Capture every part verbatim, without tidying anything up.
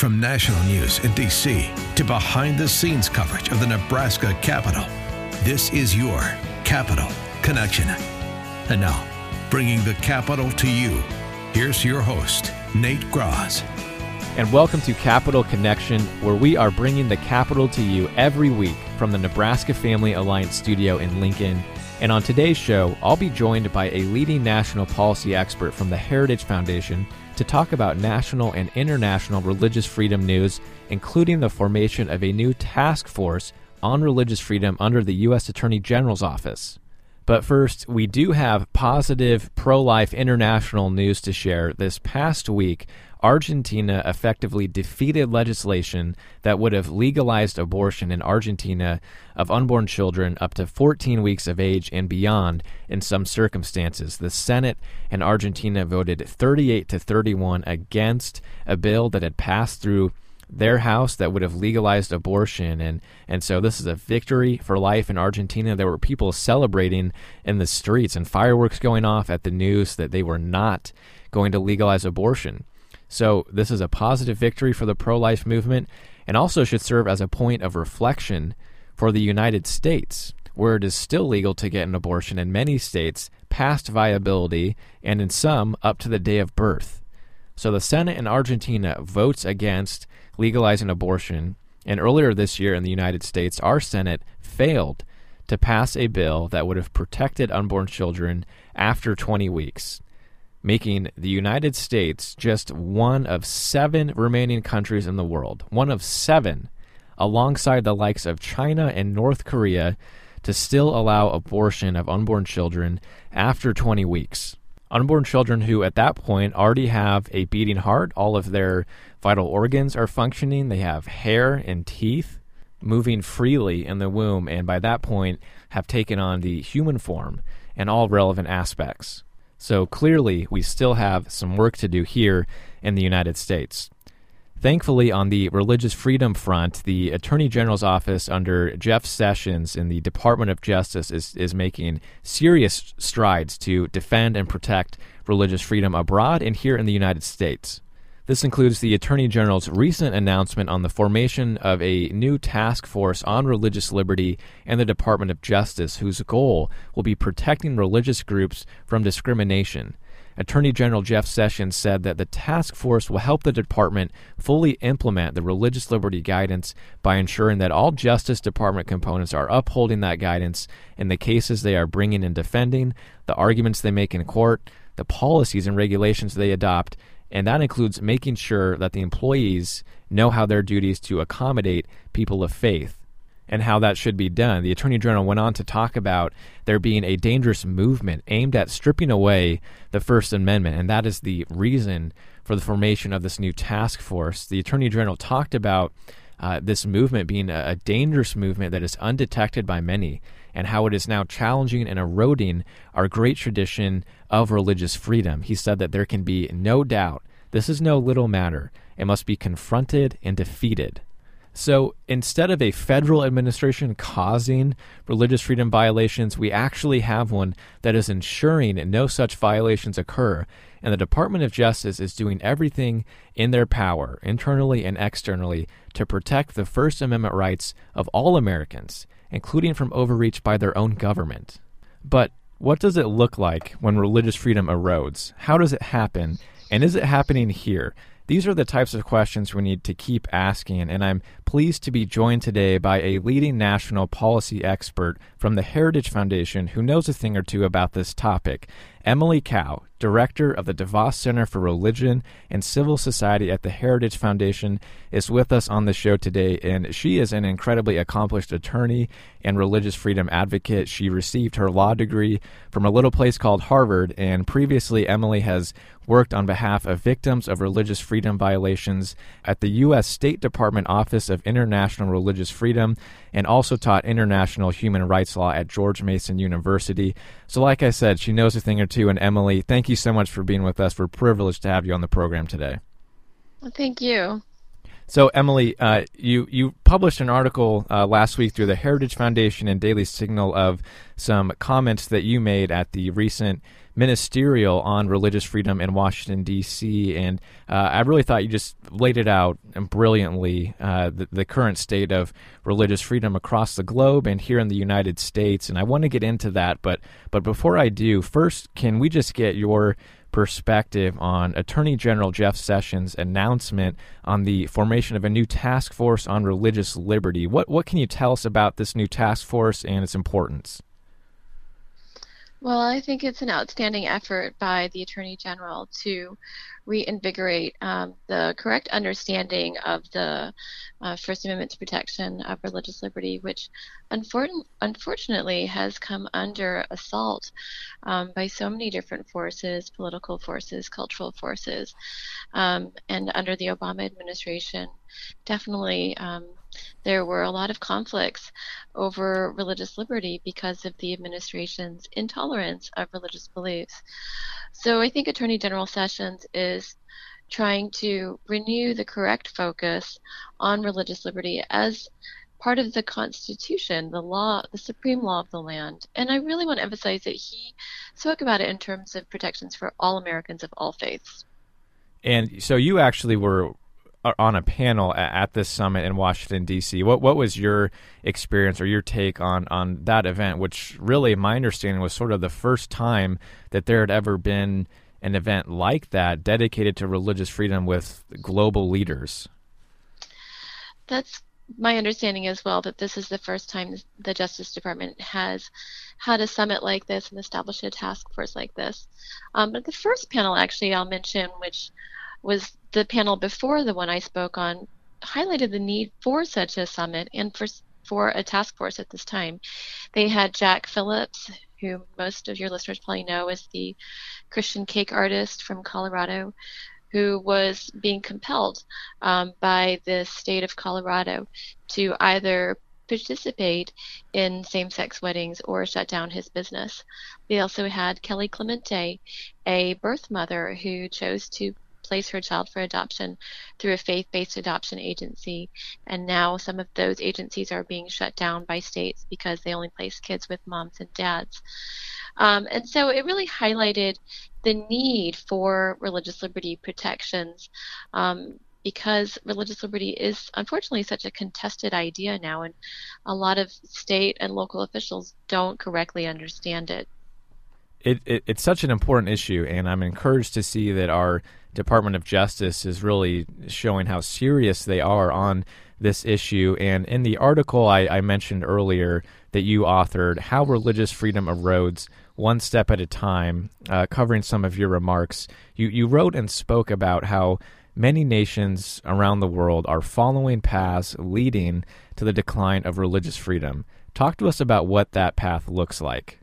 From national news in D C to behind-the-scenes coverage of the Nebraska Capitol, this is your Capitol Connection. And now, bringing the Capitol to you, here's your host, Nate Groz. And welcome to Capitol Connection, where we are bringing the Capitol to you every week from the Nebraska Family Alliance studio in Lincoln. And on today's show, I'll be joined by a leading national policy expert from the Heritage Foundation to talk about national and international religious freedom news, including the formation of a new task force on religious freedom under the U S Attorney General's office. But first, we do have positive pro-life international news to share. This past week, Argentina effectively defeated legislation that would have legalized abortion in Argentina of unborn children up to fourteen weeks of age and beyond in some circumstances. The Senate in Argentina voted thirty-eight to thirty-one against a bill that had passed through their house that would have legalized abortion. And, and so this is a victory for life in Argentina. There were people celebrating in the streets and fireworks going off at the news that they were not going to legalize abortion. So this is a positive victory for the pro-life movement, and also should serve as a point of reflection for the United States, where it is still legal to get an abortion in many states past viability, and in some up to the day of birth. So the Senate in Argentina votes against legalizing abortion, and earlier this year in the United States, our Senate failed to pass a bill that would have protected unborn children after twenty weeks. Making the United States just one of seven remaining countries in the world, one of seven, alongside the likes of China and North Korea, to still allow abortion of unborn children after twenty weeks. Unborn children who at that point already have a beating heart, all of their vital organs are functioning, they have hair and teeth moving freely in the womb, and by that point have taken on the human form and all relevant aspects. So clearly, we still have some work to do here in the United States. Thankfully, on the religious freedom front, the Attorney General's office under Jeff Sessions in the Department of Justice is, is making serious strides to defend and protect religious freedom abroad and here in the United States. This includes the Attorney General's recent announcement on the formation of a new task force on religious liberty in the Department of Justice, whose goal will be protecting religious groups from discrimination. Attorney General Jeff Sessions said that the task force will help the department fully implement the religious liberty guidance by ensuring that all Justice Department components are upholding that guidance in the cases they are bringing and defending, the arguments they make in court, the policies and regulations they adopt, and that includes making sure that the employees know how their duties to accommodate people of faith and how that should be done. The Attorney General went on to talk about there being a dangerous movement aimed at stripping away the First Amendment, and that is the reason for the formation of this new task force. The Attorney General talked about uh, this movement being a, a dangerous movement that is undetected by many, and how it is now challenging and eroding our great tradition of religious freedom. He said that there can be no doubt this is no little matter. It must be confronted and defeated. So instead of a federal administration causing religious freedom violations, we actually have one that is ensuring no such violations occur. And the Department of Justice is doing everything in their power, internally and externally, to protect the First Amendment rights of all Americans, including from overreach by their own government. But what does it look like when religious freedom erodes? How does it happen? And is it happening here? These are the types of questions we need to keep asking, and I'm pleased to be joined today by a leading national policy expert from the Heritage Foundation who knows a thing or two about this topic. Emily Kao, director of the DeVos Center for Religion and Civil Society at the Heritage Foundation, is with us on the show today, and she is an incredibly accomplished attorney and religious freedom advocate. She received her law degree from a little place called Harvard, and previously Emily has worked on behalf of victims of religious freedom violations at the U S State Department Office of International Religious Freedom, and also taught international human rights law at George Mason University. So like I said, she knows a thing or two. And Emily, thank you so much for being with us. We're privileged to have you on the program today. Well, thank you. So, Emily, uh, you, you published an article uh, last week through the Heritage Foundation and Daily Signal of some comments that you made at the recent ministerial on religious freedom in Washington, D C, and uh, I really thought you just laid it out brilliantly, uh, the, the current state of religious freedom across the globe and here in the United States, and I want to get into that, but but before I do, first, can we just get your perspective on Attorney General Jeff Sessions' announcement on the formation of a new task force on religious liberty? What what can you tell us about this new task force and its importance? Well, I think it's an outstanding effort by the Attorney General to reinvigorate um, the correct understanding of the uh, First Amendment's protection of religious liberty, which unfor- unfortunately has come under assault um, by so many different forces, political forces, cultural forces, um, and under the Obama administration, definitely um, there were a lot of conflicts over religious liberty because of the administration's intolerance of religious beliefs. So I think Attorney General Sessions is trying to renew the correct focus on religious liberty as part of the Constitution, the law, the supreme law of the land. And I really want to emphasize that he spoke about it in terms of protections for all Americans of all faiths. And so you actually were on a panel at this summit in Washington, D C. What what was your experience or your take on, on that event, which really, my understanding, was sort of the first time that there had ever been an event like that dedicated to religious freedom with global leaders? That's my understanding as well, that this is the first time the Justice Department has had a summit like this and established a task force like this. Um, but the first panel, actually, I'll mention, which was the panel before the one I spoke on, highlighted the need for such a summit and for for a task force at this time. They had Jack Phillips, who most of your listeners probably know as the Christian cake artist from Colorado, who was being compelled um, by the state of Colorado to either participate in same-sex weddings or shut down his business. They also had Kelly Clemente, a birth mother who chose to place her child for adoption through a faith-based adoption agency, and now some of those agencies are being shut down by states because they only place kids with moms and dads. Um, and so it really highlighted the need for religious liberty protections um, because religious liberty is unfortunately such a contested idea now, and a lot of state and local officials don't correctly understand it. It, it it's such an important issue, and I'm encouraged to see that our Department of Justice is really showing how serious they are on this issue. And in the article I, I mentioned earlier that you authored, How Religious Freedom Erodes One Step at a Time, uh, covering some of your remarks, you, you wrote and spoke about how many nations around the world are following paths leading to the decline of religious freedom. Talk to us about what that path looks like.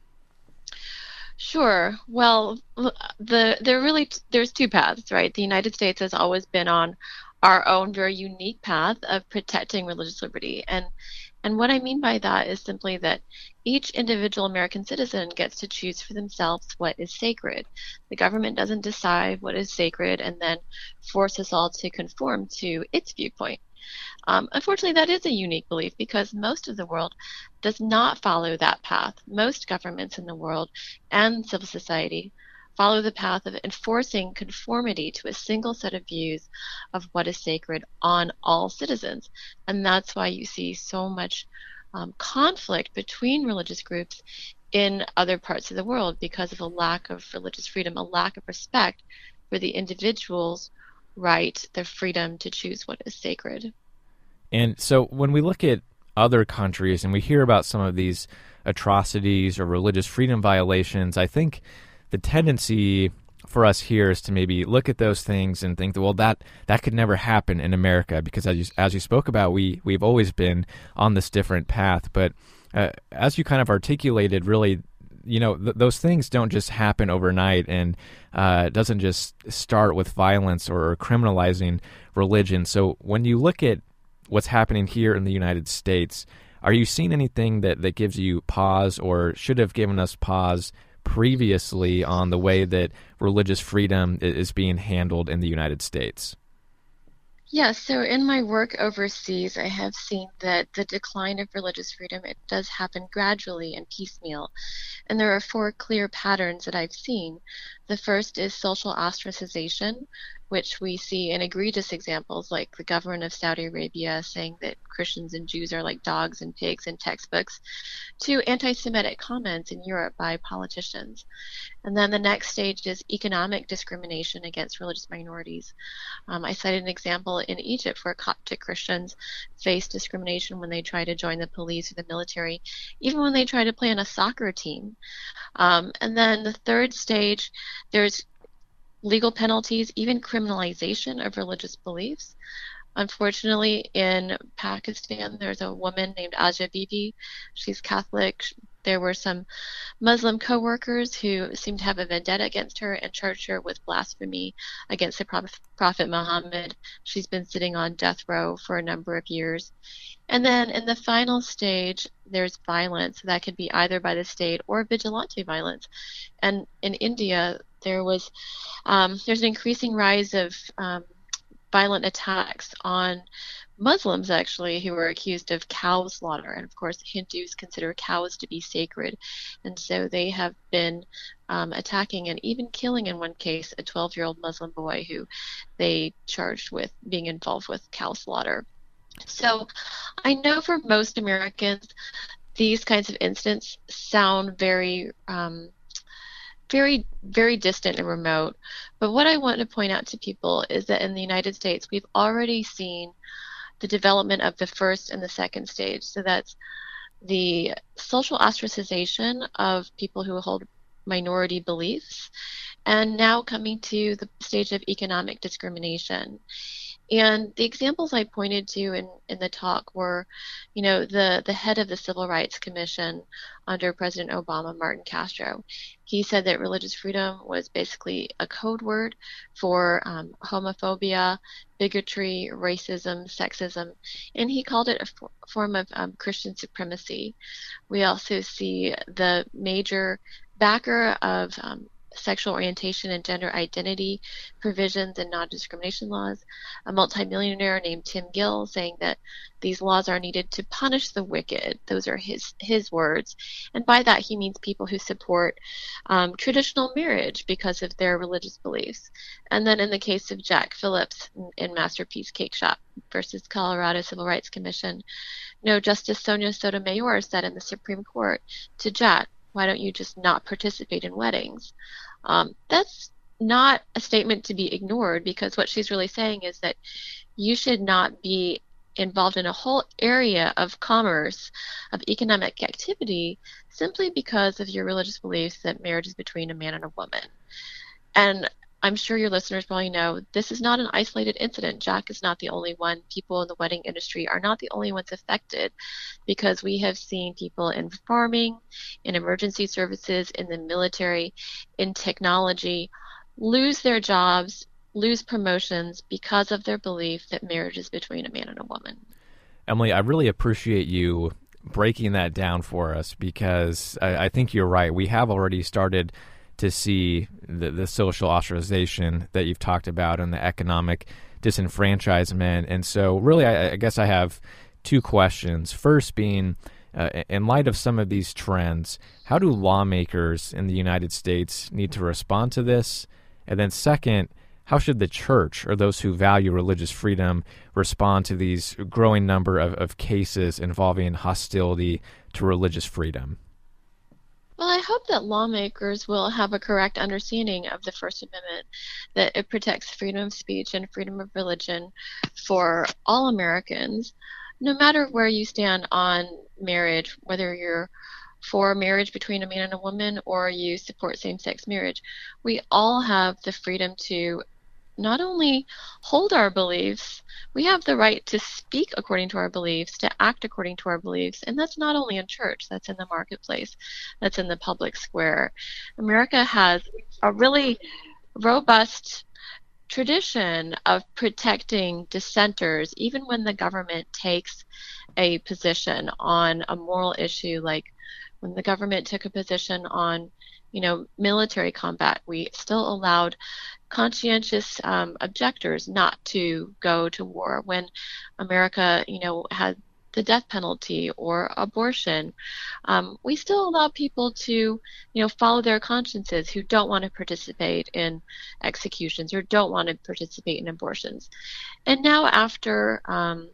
Sure. Well, the there really there's two paths, right? The United States has always been on our own very unique path of protecting religious liberty, and and what I mean by that is simply that each individual American citizen gets to choose for themselves what is sacred. The government doesn't decide what is sacred and then force us all to conform to its viewpoint. Um, unfortunately, that is a unique belief because most of the world does not follow that path. Most governments in the world and civil society follow the path of enforcing conformity to a single set of views of what is sacred on all citizens. And that's why you see so much um, conflict between religious groups in other parts of the world because of a lack of religious freedom, a lack of respect for the individual's right, their freedom to choose what is sacred. And so when we look at other countries and we hear about some of these atrocities or religious freedom violations, I think the tendency for us here is to maybe look at those things and think that, well, that that could never happen in America because as you, as you spoke about, we, we've always been on this different path. But uh, as you kind of articulated, really, you know, th- those things don't just happen overnight, and uh, it doesn't just start with violence or criminalizing religion. So when you look at what's happening here in the United States, are you seeing anything that, that gives you pause or should have given us pause previously on the way that religious freedom is being handled in the United States? Yeah, so in my work overseas, I have seen that the decline of religious freedom, it does happen gradually and piecemeal. And there are four clear patterns that I've seen. The first is social ostracization, which we see in egregious examples like the government of Saudi Arabia saying that Christians and Jews are like dogs and pigs in textbooks, to anti-Semitic comments in Europe by politicians. And then the next stage is economic discrimination against religious minorities. Um, I cited an example in Egypt where Coptic Christians face discrimination when they try to join the police or the military, even when they try to play on a soccer team. Um, and then the third stage, there's legal penalties, even criminalization of religious beliefs. Unfortunately, in Pakistan, there's a woman named Aja Bibi. She's Catholic. There were some Muslim co-workers who seemed to have a vendetta against her and charged her with blasphemy against the Prophet Muhammad. She's been sitting on death row for a number of years. And then in the final stage, there's violence that could be either by the state or vigilante violence. And in India, there was um, there's an increasing rise of um, violent attacks on Muslims, actually, who were accused of cow slaughter. And of course, Hindus consider cows to be sacred. And so they have been um, attacking and even killing, in one case, a twelve-year-old Muslim boy who they charged with being involved with cow slaughter. So I know for most Americans, these kinds of incidents sound very um, very, very distant and remote. But what I want to point out to people is that in the United States, we've already seen the development of the first and the second stage. So that's the social ostracization of people who hold minority beliefs, and now coming to the stage of economic discrimination. And the examples I pointed to in, in the talk were, you know, the, the head of the Civil Rights Commission under President Obama, Martin Castro. He said that religious freedom was basically a code word for um, homophobia, bigotry, racism, sexism, and he called it a for- form of um, Christian supremacy. We also see the major backer of um, sexual orientation and gender identity provisions and non-discrimination laws, a multimillionaire named Tim Gill saying that these laws are needed to punish the wicked. Those are his his words. And by that he means people who support um, traditional marriage because of their religious beliefs. And then in the case of Jack Phillips in, in Masterpiece Cake Shop versus Colorado Civil Rights Commission, you know, Justice Sonia Sotomayor said in the Supreme Court to Jack, why don't you just not participate in weddings? Um, that's not a statement to be ignored, because what she's really saying is that you should not be involved in a whole area of commerce, of economic activity, simply because of your religious beliefs that marriage is between a man and a woman. And I'm sure your listeners probably know this is not an isolated incident. Jack is not the only one. People in the wedding industry are not the only ones affected, because we have seen people in farming, in emergency services, in the military, in technology lose their jobs, lose promotions because of their belief that marriage is between a man and a woman. Emily, I really appreciate you breaking that down for us, because I, I think you're right. We have already started to see the, the social ostracization that you've talked about and the economic disenfranchisement. And so really, I, I guess I have two questions. First being, uh, in light of some of these trends, how do lawmakers in the United States need to respond to this? And then second, how should the church, or those who value religious freedom, respond to these growing number of, of cases involving hostility to religious freedom? Well, I hope that lawmakers will have a correct understanding of the First Amendment, that it protects freedom of speech and freedom of religion for all Americans, no matter where you stand on marriage, whether you're for marriage between a man and a woman or you support same-sex marriage. We all have the freedom to not only hold our beliefs, we have the right to speak according to our beliefs, to act according to our beliefs, and that's not only in church, that's in the marketplace, that's in the public square. America has a really robust tradition of protecting dissenters, even when the government takes a position on a moral issue, like when the government took a position on, you know, military combat. We still allowed conscientious um, objectors not to go to war when America, you know, had the death penalty or abortion. Um, we still allow people to, you know, follow their consciences who don't want to participate in executions or don't want to participate in abortions. And now after um,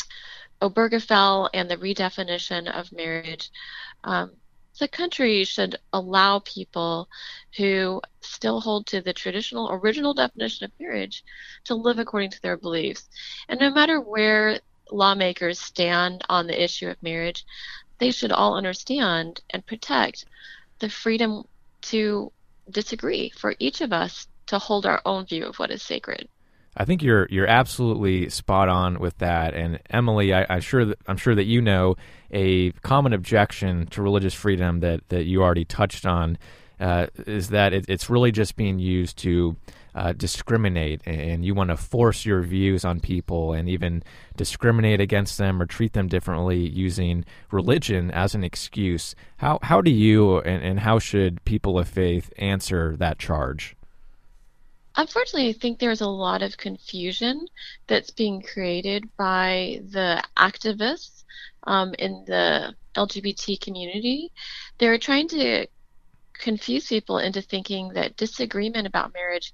Obergefell and the redefinition of marriage, um, the country should allow people who still hold to the traditional original definition of marriage to live according to their beliefs. And no matter where lawmakers stand on the issue of marriage, they should all understand and protect the freedom to disagree, for each of us to hold our own view of what is sacred. I think you're you're absolutely spot on with that. And Emily, I, I'm sure that I'm sure that you know a common objection to religious freedom that, that you already touched on uh, is that it, it's really just being used to uh, discriminate, and you want to force your views on people and even discriminate against them or treat them differently using religion as an excuse. How how do you and, and how should people of faith answer that charge? Unfortunately, I think there's a lot of confusion that's being created by the activists um, in the L G B T community. They're trying to confuse people into thinking that disagreement about marriage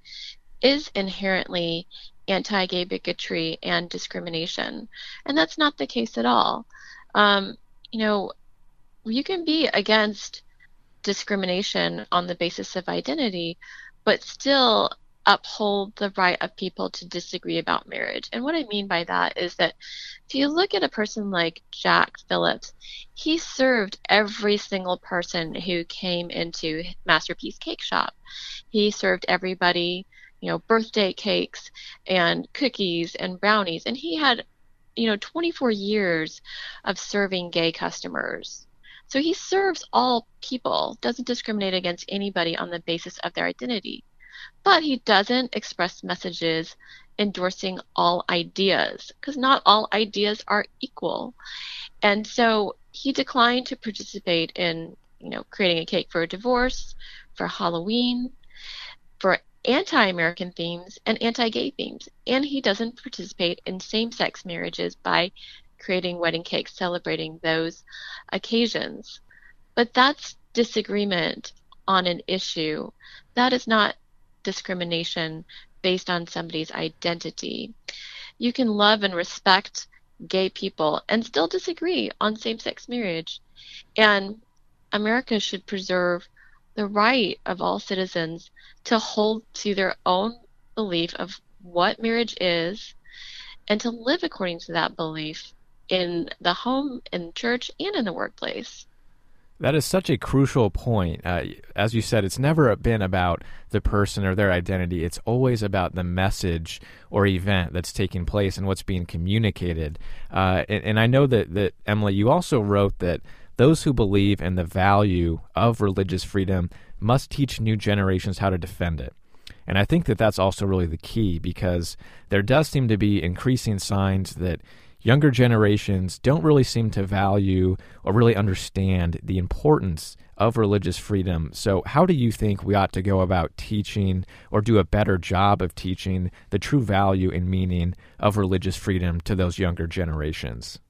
is inherently anti-gay bigotry and discrimination. And that's not the case at all. Um, you know, you can be against discrimination on the basis of identity, but still uphold the right of people to disagree about marriage. And what I mean by that is that if you look at a person like Jack Phillips, he served every single person who came into Masterpiece Cake Shop. He served everybody, you know, birthday cakes and cookies and brownies. And he had, you know, twenty-four years of serving gay customers. So he serves all people, doesn't discriminate against anybody on the basis of their identity. But he doesn't express messages endorsing all ideas, because not all ideas are equal. And so he declined to participate in, you know, creating a cake for a divorce, for Halloween, for anti-American themes and anti-gay themes. And he doesn't participate in same-sex marriages by creating wedding cakes celebrating those occasions. But that's disagreement on an issue. That is not discrimination based on somebody's identity. You can love and respect gay people and still disagree on same-sex marriage. And America should preserve the right of all citizens to hold to their own belief of what marriage is and to live according to that belief in the home, in church, and in the workplace. That is such a crucial point. Uh, as you said, it's never been about the person or their identity. It's always about the message or event that's taking place and what's being communicated. Uh, and, and I know that, that, Emily, you also wrote that those who believe in the value of religious freedom must teach new generations how to defend it. And I think that that's also really the key, because there does seem to be increasing signs that younger generations don't really seem to value or really understand the importance of religious freedom. So how do you think we ought to go about teaching or do a better job of teaching the true value and meaning of religious freedom to those younger generations?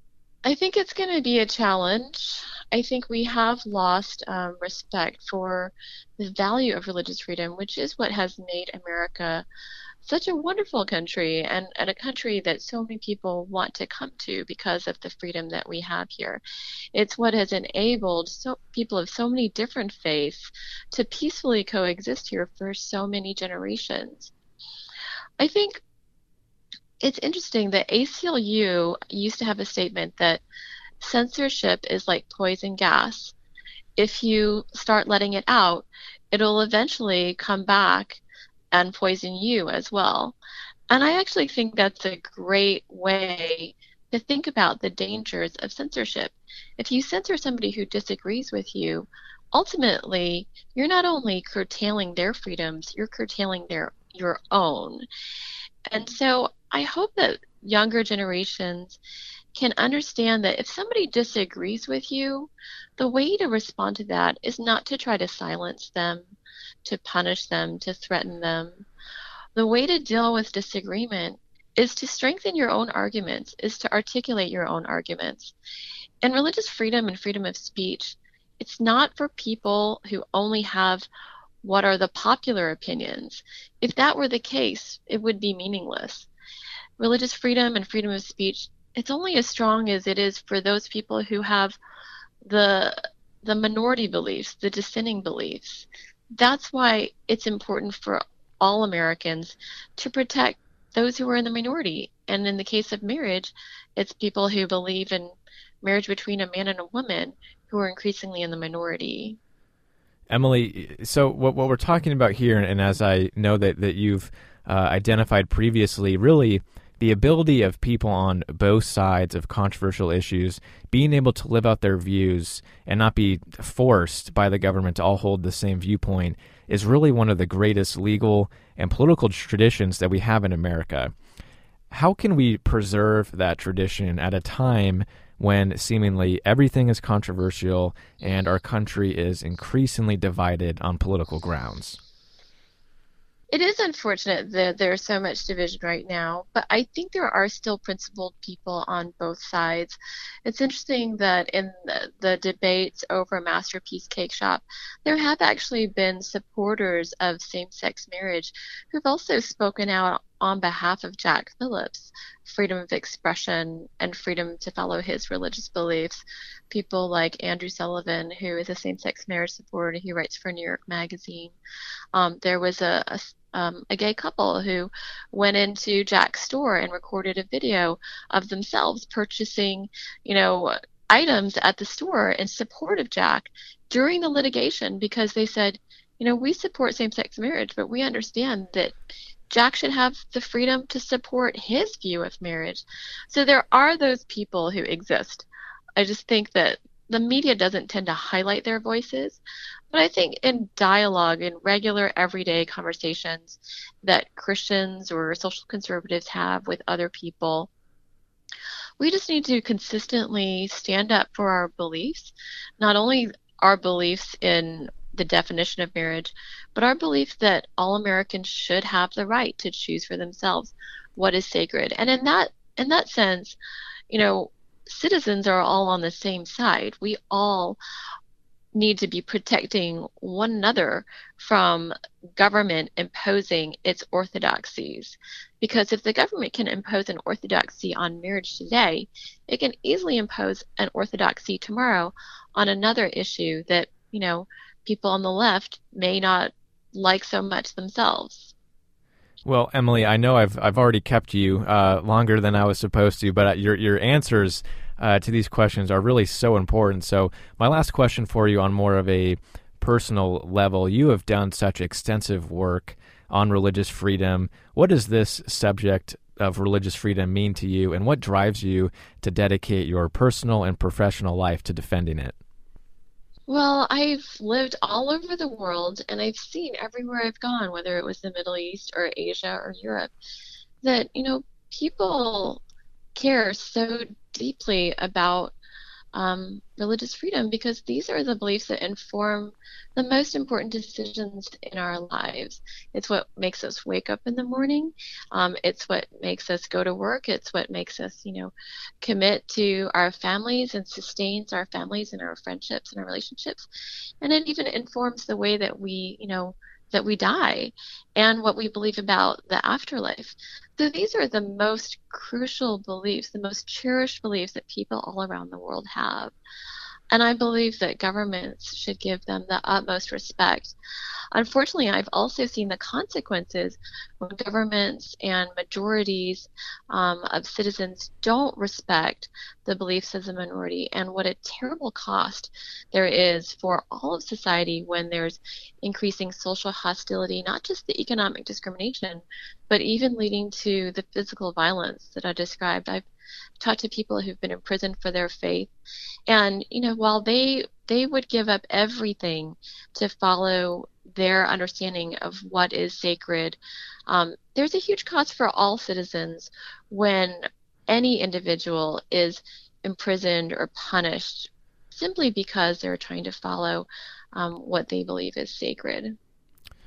I think it's going to be a challenge. I think we have lost um, respect for the value of religious freedom, which is what has made America such a wonderful country, and, and a country that so many people want to come to because of the freedom that we have here. It's what has enabled so people of so many different faiths to peacefully coexist here for so many generations. I think it's interesting that A C L U used to have a statement that censorship is like poison gas. If you start letting it out, it'll eventually come back and poison you as well. And I actually think that's a great way to think about the dangers of censorship. If you censor somebody who disagrees with you, ultimately, you're not only curtailing their freedoms, you're curtailing their your own. And so I hope that younger generations can understand that if somebody disagrees with you, the way to respond to that is not to try to silence them, to punish them, to threaten them, The way to deal with disagreement is to strengthen your own arguments, is to articulate your own arguments. And religious freedom and freedom of speech, it's not for people who only have what are the popular opinions. If that were the case, it would be meaningless. Religious freedom and freedom of speech, it's only as strong as it is for those people who have the the minority beliefs, the dissenting beliefs. That's why it's important for all Americans to protect those who are in the minority. And in the case of marriage, it's people who believe in marriage between a man and a woman who are increasingly in the minority. Emily, so what what we're talking about here, and as I know that, that you've uh, identified previously, really the ability of people on both sides of controversial issues being able to live out their views and not be forced by the government to all hold the same viewpoint is really one of the greatest legal and political traditions that we have in America. How can we preserve that tradition at a time when seemingly everything is controversial and our country is increasingly divided on political grounds? It is unfortunate that there's so much division right now, but I think there are still principled people on both sides. It's interesting that in the, the debates over Masterpiece Cake Shop, there have actually been supporters of same-sex marriage who've also spoken out on behalf of Jack Phillips, freedom of expression and freedom to follow his religious beliefs. People like Andrew Sullivan, who is a same-sex marriage supporter, he writes for New York Magazine. Um, there was a, a Um, a gay couple who went into Jack's store and recorded a video of themselves purchasing, you know, items at the store in support of Jack during the litigation, because they said, you know, we support same-sex marriage, but we understand that Jack should have the freedom to support his view of marriage. So there are those people who exist. I just think that the media doesn't tend to highlight their voices. But I think in dialogue, in regular everyday conversations that Christians or social conservatives have with other people, we just need to consistently stand up for our beliefs, not only our beliefs in the definition of marriage, but our belief that all Americans should have the right to choose for themselves what is sacred. And in that in that sense, you know, citizens are all on the same side. We all need to be protecting one another from government imposing its orthodoxies. Because if the government can impose an orthodoxy on marriage today, it can easily impose an orthodoxy tomorrow on another issue that, you know, people on the left may not like so much themselves. Well, Emily, I know I've I've already kept you uh, longer than I was supposed to, but your your answers uh, to these questions are really so important. So my last question for you on more of a personal level, you have done such extensive work on religious freedom. What does this subject of religious freedom mean to you, and what drives you to dedicate your personal and professional life to defending it? Well, I've lived all over the world, and I've seen everywhere I've gone, whether it was the Middle East or Asia or Europe, that, you know, people care so deeply about um, religious freedom, because these are the beliefs that inform the most important decisions in our lives. It's what makes us wake up in the morning. Um, it's what makes us go to work. It's what makes us, you know, commit to our families and sustains our families and our friendships and our relationships. And it even informs the way that we, you know, that we die and what we believe about the afterlife. So these are the most crucial beliefs, the most cherished beliefs that people all around the world have. And I believe that governments should give them the utmost respect. Unfortunately, I've also seen the consequences when governments and majorities um, of citizens don't respect the beliefs of the minority, and what a terrible cost there is for all of society when there's increasing social hostility, not just the economic discrimination, but even leading to the physical violence that I described. I've talked to people who've been imprisoned for their faith, and you know, while they they would give up everything to follow their understanding of what is sacred, um, there's a huge cost for all citizens when any individual is imprisoned or punished simply because they're trying to follow um, what they believe is sacred.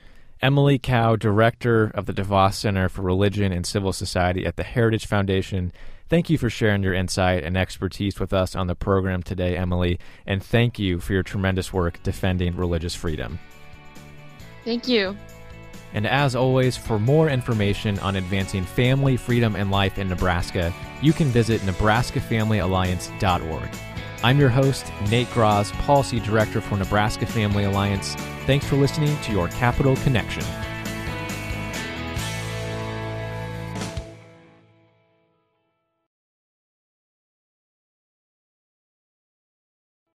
Emily Cao, Director of the DeVos Center for Religion and Civil Society at the Heritage Foundation. Thank you for sharing your insight and expertise with us on the program today, Emily, and thank you for your tremendous work defending religious freedom. Thank you. And as always, for more information on advancing family, freedom, and life in Nebraska, you can visit Nebraska Family Alliance dot org. I'm your host, Nate Graz, Policy Director for Nebraska Family Alliance. Thanks for listening to your Capital Connection.